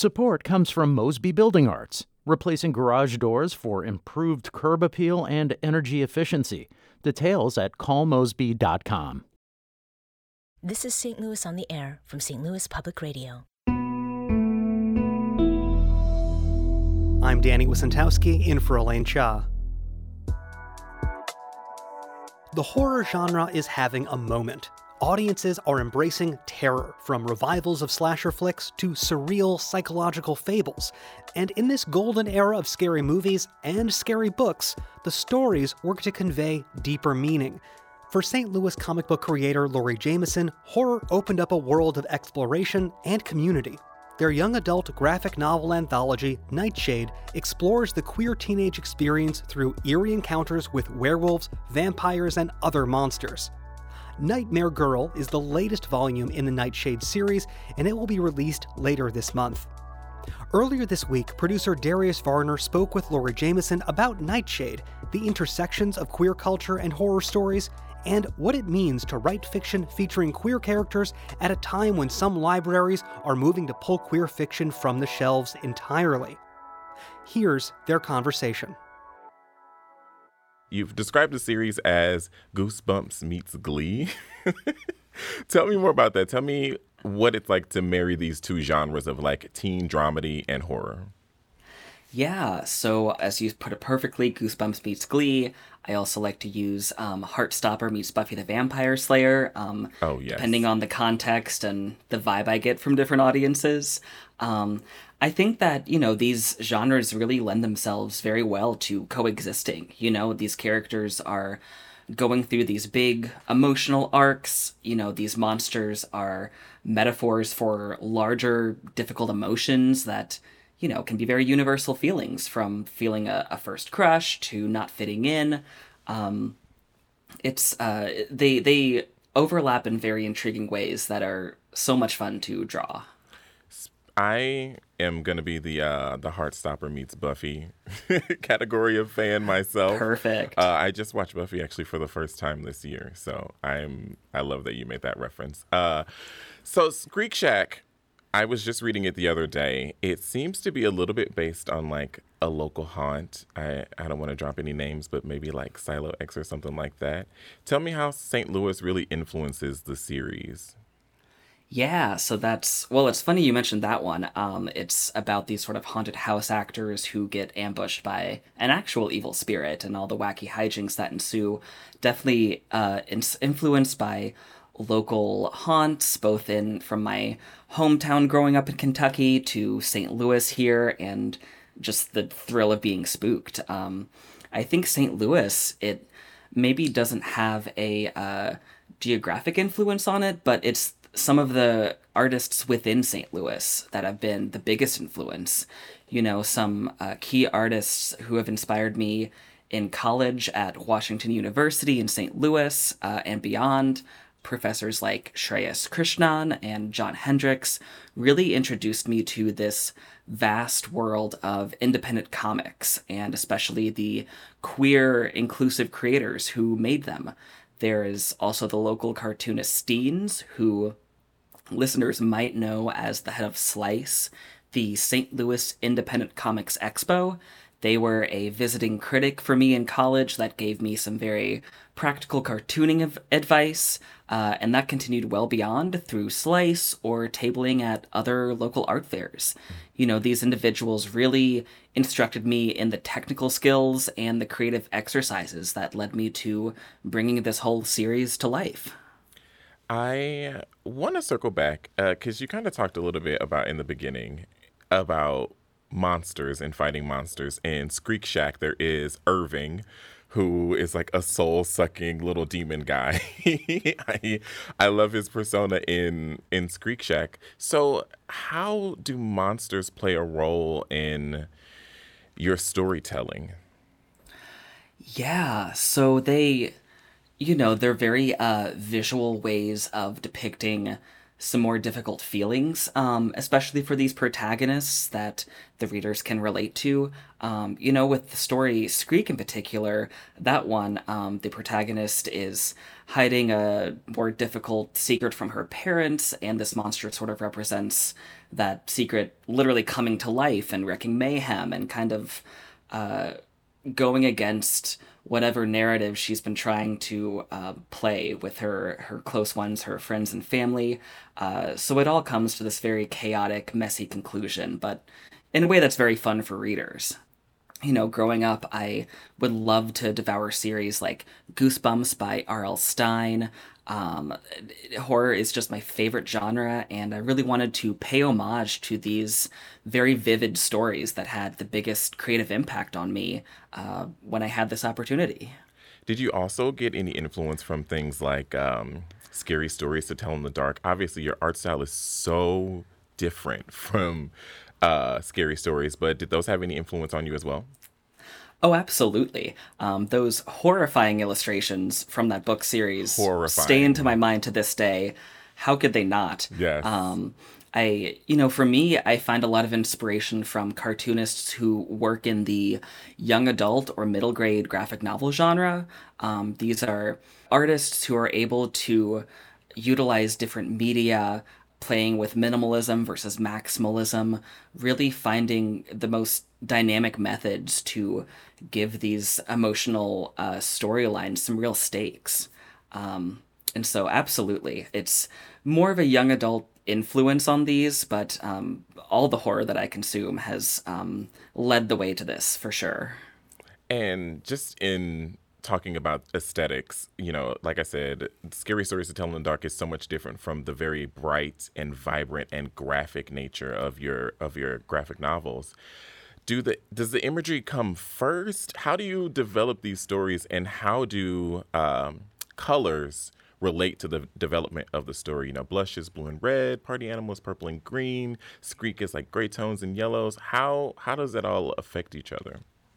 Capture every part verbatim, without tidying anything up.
Support comes from Mosby Building Arts, replacing garage doors for improved curb appeal and energy efficiency. Details at call mosby dot com. This is Saint Louis on the Air from Saint Louis Public Radio. I'm Danny Wysentowski, in for Elaine Cha. The horror genre is having a moment. Audiences are embracing terror, from revivals of slasher flicks to surreal psychological fables. And in this golden era of scary movies and scary books, the stories work to convey deeper meaning. For Saint Louis comic book creator Laurie Jameson, horror opened up a world of exploration and community. Their young adult graphic novel anthology, Nightshade, explores the queer teenage experience through eerie encounters with werewolves, vampires, and other monsters. Nightmare Girl is the latest volume in the Nightshade series, and it will be released later this month. Earlier this week, producer Darius Varner spoke with Laurie Jameson about Nightshade, the intersections of queer culture and horror stories, and what it means to write fiction featuring queer characters at a time when some libraries are moving to pull queer fiction from the shelves entirely. Here's their conversation. You've described the series as Goosebumps meets Glee. Tell me more about that. Tell me what it's like to marry these two genres of like teen dramedy and horror. Yeah, so as you put it perfectly, Goosebumps meets Glee. I also like to use um, Heartstopper meets Buffy the Vampire Slayer. Um, oh, yes. Depending on the context and the vibe I get from different audiences. Um, I think that, you know, these genres really lend themselves very well to coexisting. You know, these characters are going through these big emotional arcs. You know, these monsters are metaphors for larger, difficult emotions that, you know, can be very universal feelings, from feeling a, a first crush to not fitting in. Um, it's, uh, they, they overlap in very intriguing ways that are so much fun to draw. I am going to be the uh, the Heartstopper meets Buffy category of fan myself. Perfect. Uh, I just watched Buffy actually for the first time this year, so I'm I love that you made that reference. Uh, so Skreek Shack, I was just reading it the other day. It seems to be a little bit based on like a local haunt. I, I don't want to drop any names, but maybe like Silo X or something like that. Tell me how Saint Louis really influences the series. Yeah, so that's, well, it's funny you mentioned that one. Um, it's about these sort of haunted house actors who get ambushed by an actual evil spirit and all the wacky hijinks that ensue. Definitely uh, in- influenced by local haunts, both in from my hometown growing up in Kentucky to Saint Louis here, and just the thrill of being spooked. Um, I think Saint Louis, it maybe doesn't have a uh, geographic influence on it, but it's some of the artists within Saint Louis that have been the biggest influence. You know, some uh, key artists who have inspired me in college at Washington University in Saint Louis uh, and beyond. Professors like Shreyas Krishnan and John Hendricks really introduced me to this vast world of independent comics, and especially the queer, inclusive creators who made them. There is also the local cartoonist Steens, who listeners might know as the head of Slice, the Saint Louis Independent Comics Expo. They were a visiting critic for me in college that gave me some very practical cartooning of advice, uh, and that continued well beyond through Slice or tabling at other local art fairs. You know, these individuals really instructed me in the technical skills and the creative exercises that led me to bringing this whole series to life. I want to circle back because uh, you kind of talked a little bit about in the beginning about monsters and fighting monsters. In Skreek Shack, there is Irving, who is like a soul-sucking little demon guy. I, I love his persona in, in Skreek Shack. So how do monsters play a role in your storytelling? Yeah, so they, you know, they're very uh, visual ways of depicting some more difficult feelings, um, especially for these protagonists that the readers can relate to. Um, you know, with the story Skreek in particular, that one, um, the protagonist is hiding a more difficult secret from her parents, and this monster sort of represents that secret literally coming to life and wreaking mayhem and kind of uh, going against whatever narrative she's been trying to uh, play with her her close ones, her friends and family. Uh, so it all comes to this very chaotic, messy conclusion, but in a way that's very fun for readers. You know, growing up, I would love to devour series like Goosebumps by R L. Stine. Um, horror is just my favorite genre, and I really wanted to pay homage to these very vivid stories that had the biggest creative impact on me uh, when I had this opportunity. Did you also get any influence from things like um, Scary Stories to Tell in the Dark? Obviously, your art style is so different from uh, Scary Stories, but did those have any influence on you as well? Oh, absolutely. Um, those horrifying illustrations from that book series Horrifying. stay into my mind to this day. How could they not? Yes. Um, I, you know, for me, I find a lot of inspiration from cartoonists who work in the young adult or middle grade graphic novel genre. Um, these are artists who are able to utilize different media, playing with minimalism versus maximalism, really finding the most dynamic methods to give these emotional uh, storylines some real stakes. Um, and so, absolutely, it's more of a young adult influence on these, but um, all the horror that I consume has um, led the way to this, for sure. And just in talking about aesthetics, you know, like I said, Scary Stories to Tell in the Dark is so much different from the very bright and vibrant and graphic nature of your of your graphic novels. Do the does the imagery come first? How do you develop these stories, and how do um, colors relate to the development of the story? You know, Blush is blue and red, Party Animal is purple and green, Skreek is like gray tones and yellows. How how does that all affect each other?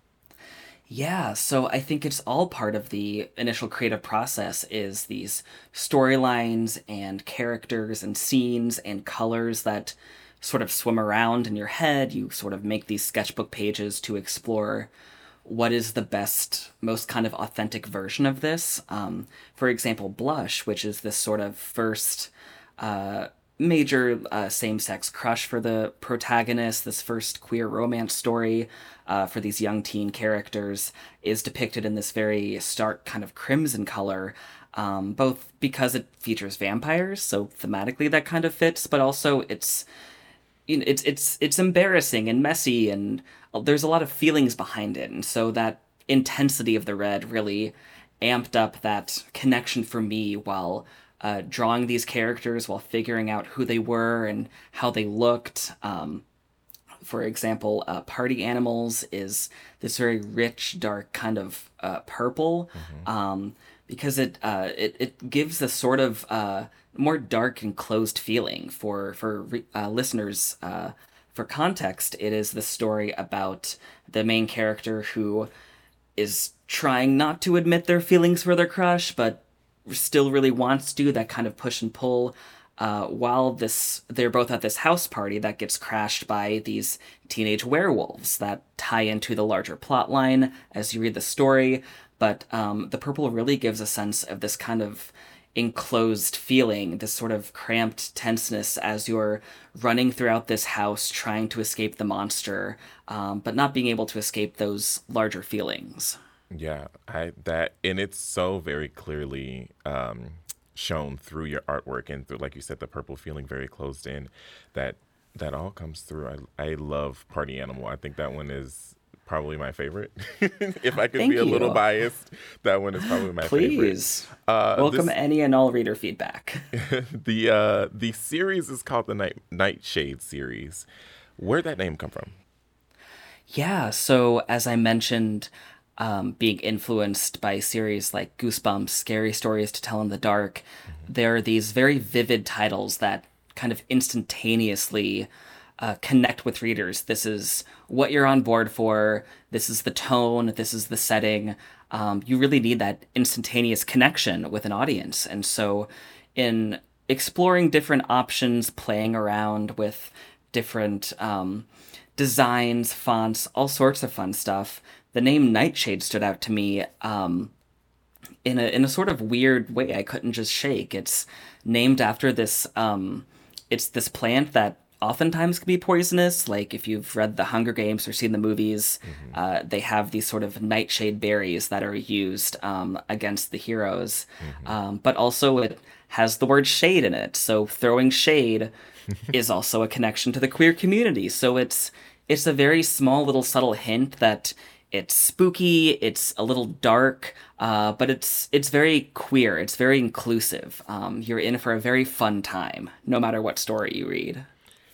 Yeah, so I think it's all part of the initial creative process is these storylines and characters and scenes and colors that sort of swim around in your head. You sort of make these sketchbook pages to explore what is the best, most kind of authentic version of this. Um, for example, Blush, which is this sort of first uh, major uh, same-sex crush for the protagonist, this first queer romance story uh, for these young teen characters, is depicted in this very stark kind of crimson color, um, both because it features vampires, so thematically that kind of fits, but also it's you know, it's it's it's embarrassing and messy, and there's a lot of feelings behind it, and so that intensity of the red really amped up that connection for me while uh, drawing these characters, while figuring out who they were and how they looked. Um, for example, uh, Party Animals is this very rich, dark kind of uh, purple, mm-hmm. um, because it, uh, it it gives a sort of uh, more dark and closed feeling for for uh, listeners. Uh, for context, it is the story about the main character who is trying not to admit their feelings for their crush, but still really wants to, that kind of push and pull, uh, while this they're both at this house party that gets crashed by these teenage werewolves that tie into the larger plot line as you read the story. But um, the purple really gives a sense of this kind of enclosed feeling, this sort of cramped tenseness as you're running throughout this house trying to escape the monster, um, but not being able to escape those larger feelings. Yeah, I that and it's so very clearly um, shown through your artwork and through, like you said, the purple feeling very closed in. That that all comes through. I I love Party Animal. I think that one is probably my favorite. If I could Thank be a you. little biased, that one is probably my Please. favorite. Please. Uh, Welcome this, any and all reader feedback. the uh, the series is called the Night Nightshade series. Where'd that name come from? Yeah, so as I mentioned, um, being influenced by series like Goosebumps, Scary Stories to Tell in the Dark, mm-hmm. there are these very vivid titles that kind of instantaneously uh, connect with readers. This is what you're on board for. This is the tone. This is the setting. Um, you really need that instantaneous connection with an audience. And so in exploring different options, playing around with different um, designs, fonts, all sorts of fun stuff, the name Nightshade stood out to me um, in a in a sort of weird way I couldn't just shake. It's named after this. Um, it's this plant that oftentimes can be poisonous. Like if you've read The Hunger Games or seen the movies, mm-hmm. uh, they have these sort of nightshade berries that are used um, against the heroes. Mm-hmm. Um, but also it has the word shade in it. So throwing shade is also a connection to the queer community. So it's it's a very small little subtle hint that it's spooky, it's a little dark, uh, but it's it's very queer, it's very inclusive. Um, you're in for a very fun time, no matter what story you read.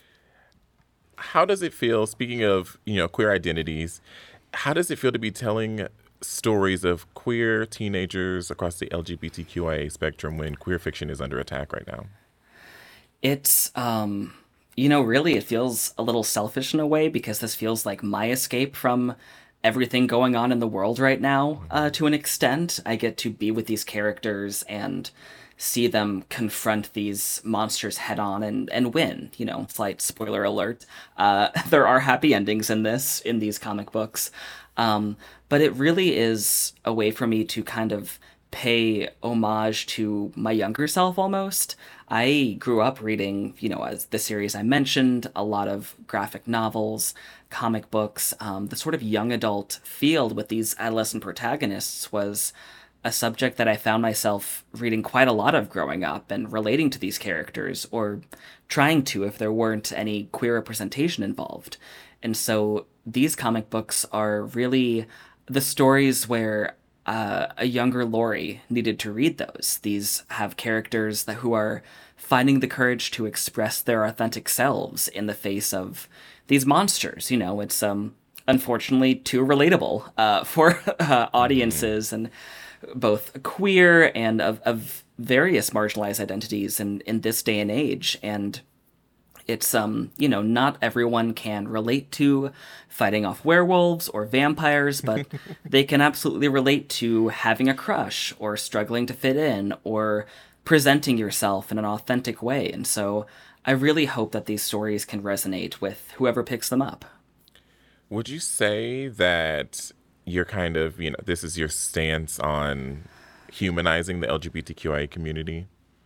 How does it feel, speaking of, you know, queer identities, how does it feel to be telling stories of queer teenagers across the L G B T Q I A spectrum when queer fiction is under attack right now? It's, um, you know, really it feels a little selfish in a way because this feels like my escape from everything going on in the world right now, uh, to an extent. I get to be with these characters and see them confront these monsters head on and, and win, you know, slight spoiler alert. Uh, there are happy endings in this, in these comic books. Um, but it really is a way for me to kind of pay homage to my younger self almost. I grew up reading, you know, as the series I mentioned, a lot of graphic novels, comic books. Um, the sort of young adult field with these adolescent protagonists was a subject that I found myself reading quite a lot of growing up and relating to these characters, or trying to if there weren't any queer representation involved. And so these comic books are really the stories where uh, a younger Laurie needed to read those. These have characters that who are finding the courage to express their authentic selves in the face of these monsters. You know, it's um unfortunately too relatable uh, for uh, audiences, and both queer and of, of various marginalized identities in, in this day and age. And it's, um, you know, not everyone can relate to fighting off werewolves or vampires, but they can absolutely relate to having a crush or struggling to fit in or presenting yourself in an authentic way. And so I really hope that these stories can resonate with whoever picks them up. Would you say that you're kind of, you know, this is your stance on humanizing the L G B T Q I A community?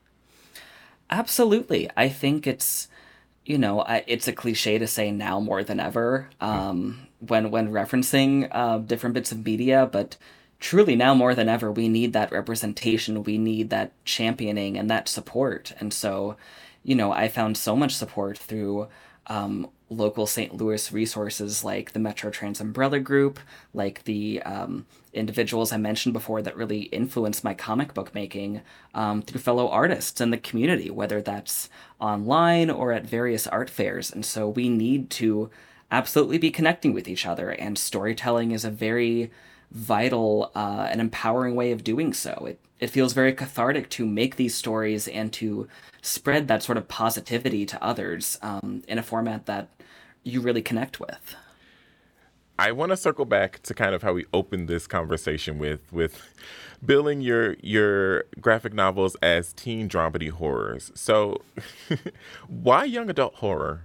Absolutely. I think it's, you know, I, it's a cliche to say now more than ever um, when when referencing uh, different bits of media, but truly now more than ever, we need that representation. We need that championing and that support. And so, you know, I found so much support through um, local Saint Louis resources like the Metro Trans Umbrella Group, like the um, individuals I mentioned before that really influenced my comic book making, um, through fellow artists in the community, whether that's online or at various art fairs. And so we need to absolutely be connecting with each other, and storytelling is a very vital uh, and empowering way of doing so. It it feels very cathartic to make these stories and to spread that sort of positivity to others um, in a format that you really connect with. I want to circle back to kind of how we opened this conversation with with billing your your graphic novels as teen dramedy horrors. So why young adult horror?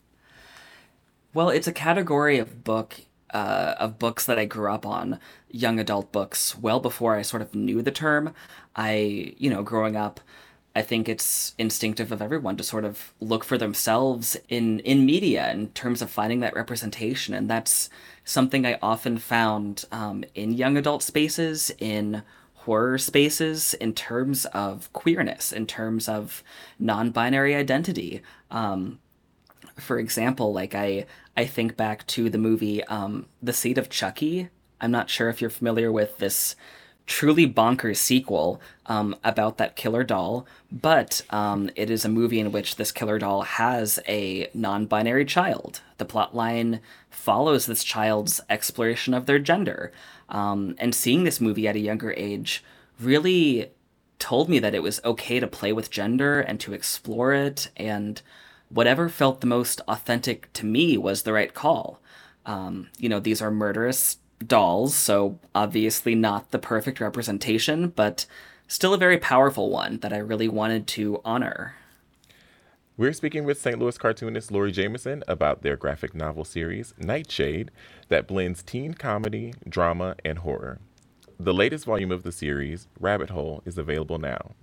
Well, it's a category of book uh, of books that I grew up on, young adult books, well before I sort of knew the term. I, you know, growing up, I think it's instinctive of everyone to sort of look for themselves in, in media in terms of finding that representation. And that's something I often found um, in young adult spaces, in horror spaces, in terms of queerness, in terms of non-binary identity. Um, for example, like I, I think back to the movie um, The Seed of Chucky. I'm not sure if you're familiar with this truly bonkers sequel um, about that killer doll, but um, it is a movie in which this killer doll has a non-binary child. The plotline follows this child's exploration of their gender, um, and seeing this movie at a younger age really told me that it was okay to play with gender and to explore it, and whatever felt the most authentic to me was the right call. Um, you know, these are murderous dolls, so obviously not the perfect representation, but still a very powerful one that I really wanted to honor. We're speaking with Saint Louis cartoonist Laurie Jameson about their graphic novel series, Nightshade, that blends teen comedy, drama, and horror. The latest volume of the series, Rabbit Hole, is available now.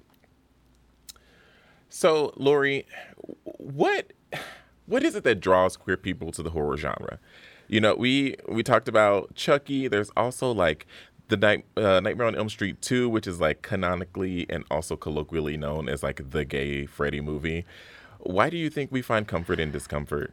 So, Laurie, what what is it that draws queer people to the horror genre? You know, we we talked about Chucky. There's also like the Night, uh, Nightmare on Elm Street two, which is like canonically and also colloquially known as like the gay Freddy movie. Why do you think we find comfort in discomfort?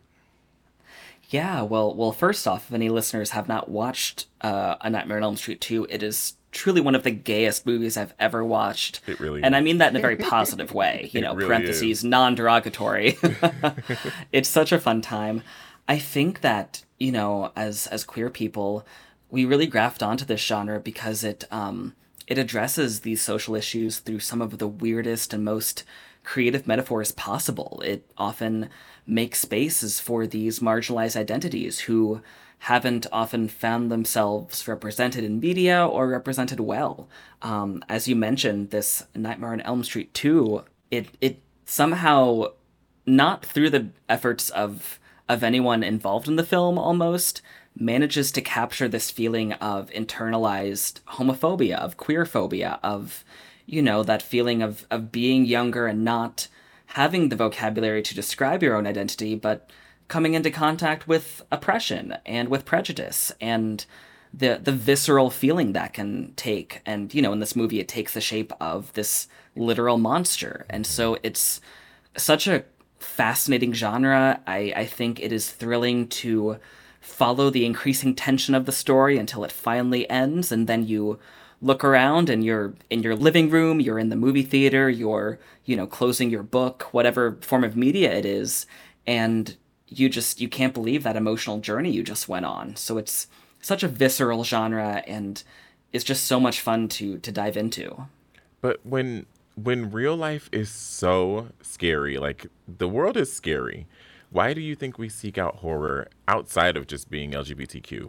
Yeah, well, well, first off, if any listeners have not watched uh, A Nightmare on Elm Street two, it is truly one of the gayest movies I've ever watched. It really and is. I mean that in a very positive way, you It know, really parentheses, is. non-derogatory. It's such a fun time. I think that, you know, as as queer people, we really grafted onto this genre because it um it addresses these social issues through some of the weirdest and most creative metaphors possible. It often makes spaces for these marginalized identities who haven't often found themselves represented in media or represented well. Um, as you mentioned, this Nightmare on Elm Street two, it it somehow, not through the efforts of of anyone involved in the film almost, manages to capture this feeling of internalized homophobia, of queerphobia, of, you know, that feeling of, of being younger and not having the vocabulary to describe your own identity, but coming into contact with oppression and with prejudice and the the visceral feeling that can take. And, you know, in this movie, it takes the shape of this literal monster. And so it's such a fascinating genre. I, I think it is thrilling to follow the increasing tension of the story until it finally ends, and then you look around and you're in your living room, you're in the movie theater, you're, you know, closing your book, whatever form of media it is, and you just, you can't believe that emotional journey you just went on. So it's such a visceral genre, and it's just so much fun to to dive into. But when when real life is so scary, like the world is scary, why do you think we seek out horror outside of just being L G B T Q?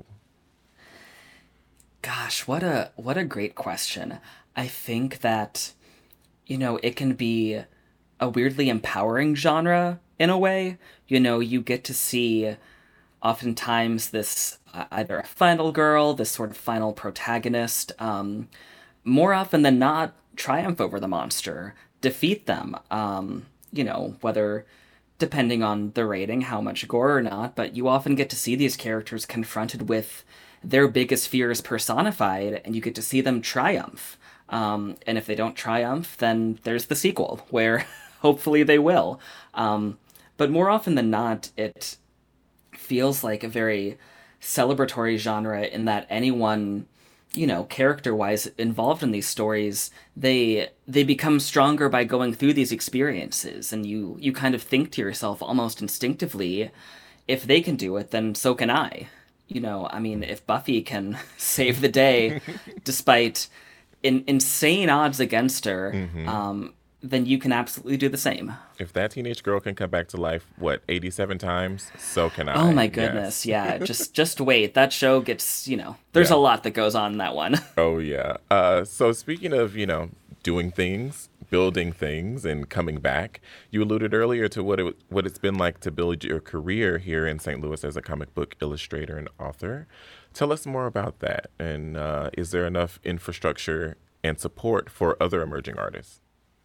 Gosh, what a what a great question. I think that, you know, it can be a weirdly empowering genre in a way. You know, you get to see oftentimes this uh, either a final girl, this sort of final protagonist, um, more often than not, triumph over the monster, defeat them. Um, you know, whether depending on the rating, how much gore or not, but you often get to see these characters confronted with their biggest fears personified, and you get to see them triumph. Um, and if they don't triumph, then there's the sequel, where hopefully they will. Um, but more often than not, it feels like a very celebratory genre in that anyone, you know, character-wise involved in these stories, they they become stronger by going through these experiences, and you you kind of think to yourself almost instinctively, if they can do it, then so can I. You know, I mean, if Buffy can save the day despite in, insane odds against her, mm-hmm. um, then you can absolutely do the same. If that teenage girl can come back to life, what, eighty-seven times, so can I. Oh my goodness, yes. yeah. Just just wait. That show gets, you know, there's yeah. a lot that goes on in that one. Oh, yeah. Uh, so speaking of, you know, doing things, building things, and coming back, you alluded earlier to what it what it's been like to build your career here in Saint Louis as a comic book illustrator and author. Tell us more about that. And uh, is there enough infrastructure and support for other emerging artists?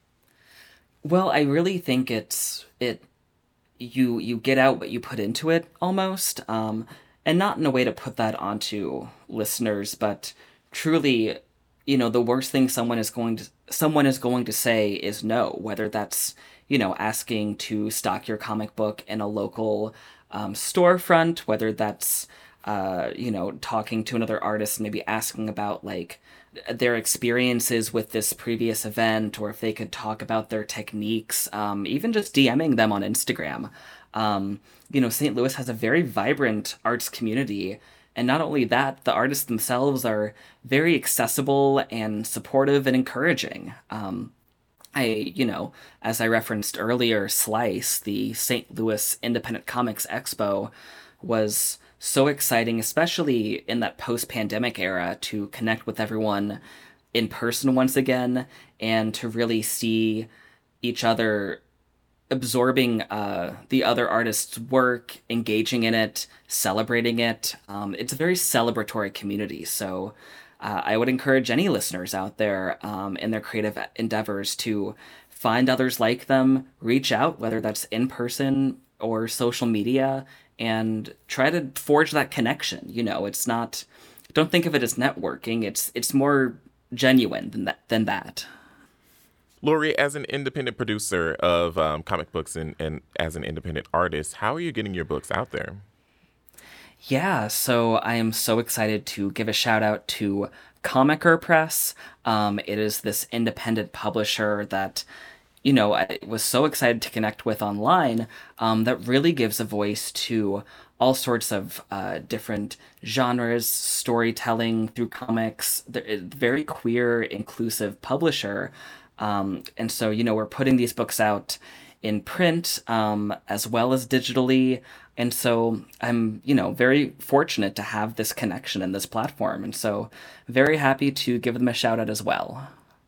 Well, I really think it's it. You you get out what you put into it almost, um, and not in a way to put that onto listeners, but truly, you know, the worst thing someone is going to someone is going to say is no. Whether that's, you know, asking to stock your comic book in a local um, storefront, whether that's uh, you know, talking to another artist and maybe asking about like their experiences with this previous event, or if they could talk about their techniques, um, even just DMing them on Instagram. Um, you know, Saint Louis has a very vibrant arts community, and not only that, the artists themselves are very accessible and supportive and encouraging. Um, I, you know, as I referenced earlier, Slice, the Saint Louis Independent Comics Expo, was so exciting, especially in that post-pandemic era, to connect with everyone in person once again, and to really see each other absorbing uh, the other artist's work, engaging in it, celebrating it. Um, it's a very celebratory community. So uh, I would encourage any listeners out there um, in their creative endeavors to find others like them, reach out, whether that's in person or social media, and try to forge that connection. You know, it's not, don't think of it as networking. It's it's more genuine than that. Than that. Lori, as an independent producer of um, comic books and, and as an independent artist, how are you getting your books out there? Yeah, so I am so excited to give a shout out to Comicer Press. Um, it is this independent publisher that, you know, I was so excited to connect with online, um, that really gives a voice to all sorts of uh, different genres, storytelling through comics. They're a very queer, inclusive publisher. Um, and so, you know, we're putting these books out in print um, as well as digitally. And so I'm, you know, very fortunate to have this connection and this platform. And so very happy to give them a shout out as well.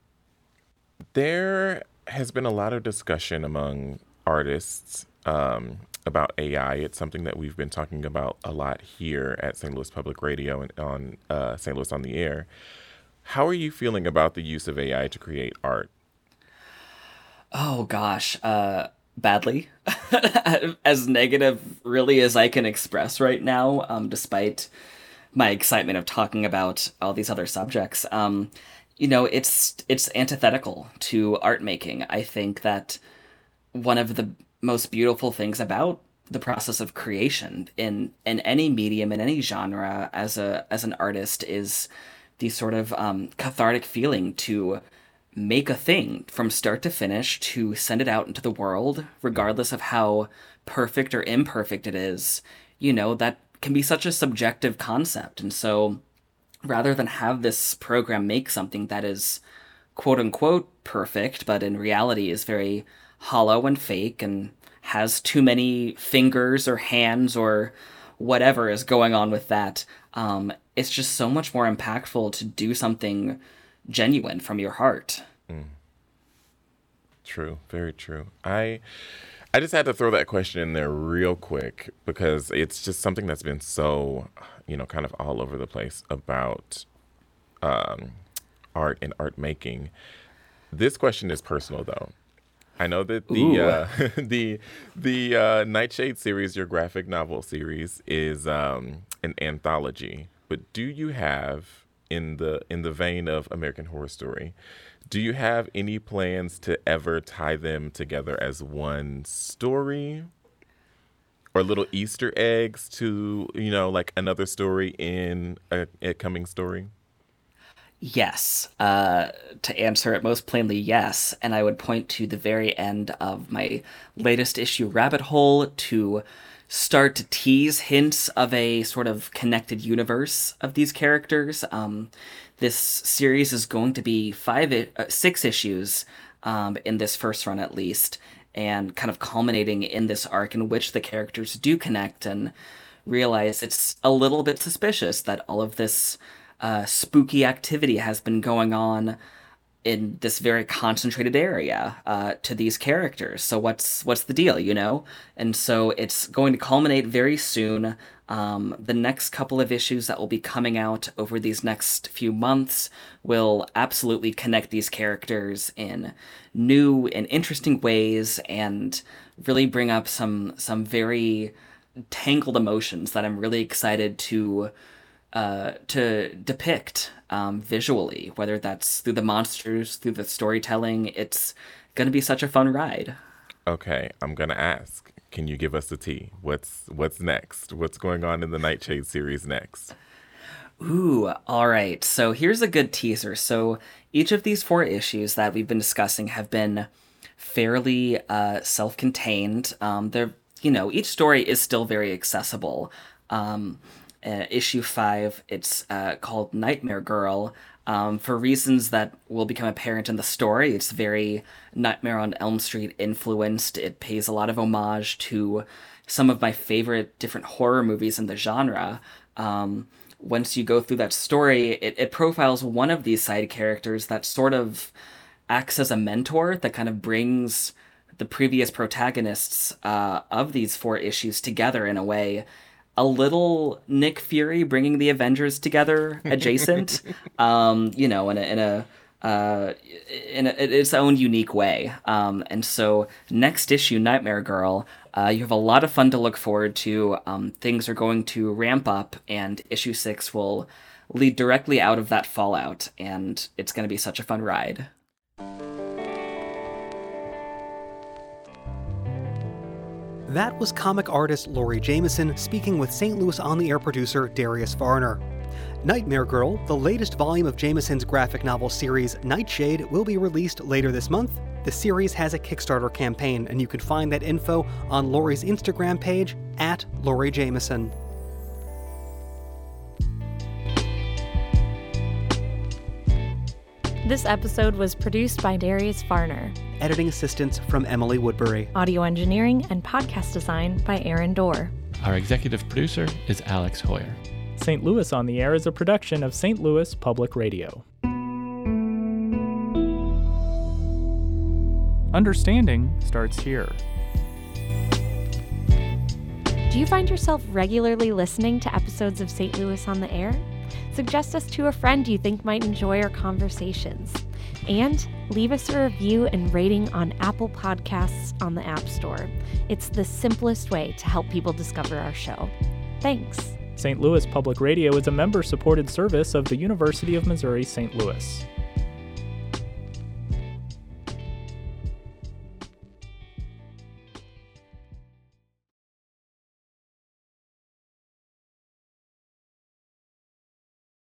There has been a lot of discussion among artists um, about A I. It's something that we've been talking about a lot here at Saint Louis Public Radio and on uh, Saint Louis on the Air. How are you feeling about the use of A I to create art? Oh gosh, uh, badly. As negative really as I can express right now, um, despite my excitement of talking about all these other subjects. Um, you know, it's it's antithetical to art making. I think that one of the most beautiful things about the process of creation in in any medium, in any genre, as a as an artist, is the sort of um, cathartic feeling to make a thing from start to finish, to send it out into the world, regardless of how perfect or imperfect it is. You know, that can be such a subjective concept. And so rather than have this program make something that is quote unquote perfect, but in reality is very hollow and fake and has too many fingers or hands or whatever is going on with that, um, it's just so much more impactful to do something genuine from your heart. Mm. True, very true. I I just had to throw that question in there real quick because it's just something that's been so, you know, kind of all over the place about um, art and art making. This question is personal, though. I know that the uh, the the uh, Nightshade series, your graphic novel series, is um, an anthology. But do you have, in the in the vein of American Horror Story, do you have any plans to ever tie them together as one story, or little Easter eggs to, you know, like another story in a, a coming story? Yes. Uh, to answer it most plainly, yes. And I would point to the very end of my latest issue, Rabbit Hole, to start to tease hints of a sort of connected universe of these characters. Um, this series is going to be five, uh, six issues um, in this first run at least, and kind of culminating in this arc in which the characters do connect and realize it's a little bit suspicious that all of this Uh, spooky activity has been going on in this very concentrated area uh, to these characters. So what's what's the deal, you know? And so it's going to culminate very soon. Um, the next couple of issues that will be coming out over these next few months will absolutely connect these characters in new and interesting ways and really bring up some some very tangled emotions that I'm really excited to Uh, to depict um, visually, whether that's through the monsters, through the storytelling. It's going to be such a fun ride. Okay, I'm going to ask, can you give us the tea? What's what's next? What's going on in the Nightshade series next? Ooh, all right. So here's a good teaser. So each of these four issues that we've been discussing have been fairly uh, self-contained. Um, they're, you know, each story is still very accessible. Um, Uh, issue five, it's uh, called Nightmare Girl. Um, for reasons that will become apparent in the story, it's very Nightmare on Elm Street influenced. It pays a lot of homage to some of my favorite different horror movies in the genre. Um, once you go through that story, it, it profiles one of these side characters that sort of acts as a mentor that kind of brings the previous protagonists uh, of these four issues together in a way. A little Nick Fury bringing the Avengers together adjacent, um, you know, in a, in a uh, in, a, in its own unique way. Um, and so next issue, Nightmare Girl, uh, you have a lot of fun to look forward to. Um, things are going to ramp up, and issue six will lead directly out of that fallout, and it's going to be such a fun ride. That was comic artist Laurie Jameson speaking with Saint Louis On the Air producer Darius Varner. Nightmare Girl, the latest volume of Jameson's graphic novel series Nightshade, will be released later this month. The series has a Kickstarter campaign, and you can find that info on Laurie's Instagram page, at Laurie Jameson. This episode was produced by Darius Varner. Editing assistance from Emily Woodbury. Audio engineering and podcast design by Aaron Dorr. Our executive producer is Alex Hoyer. Saint Louis on the Air is a production of Saint Louis Public Radio. Understanding starts here. Do you find yourself regularly listening to episodes of Saint Louis on the Air? Suggest us to a friend you think might enjoy our conversations. And leave us a review and rating on Apple Podcasts on the App Store. It's the simplest way to help people discover our show. Thanks. Saint Louis Public Radio is a member-supported service of the University of Missouri Saint Louis.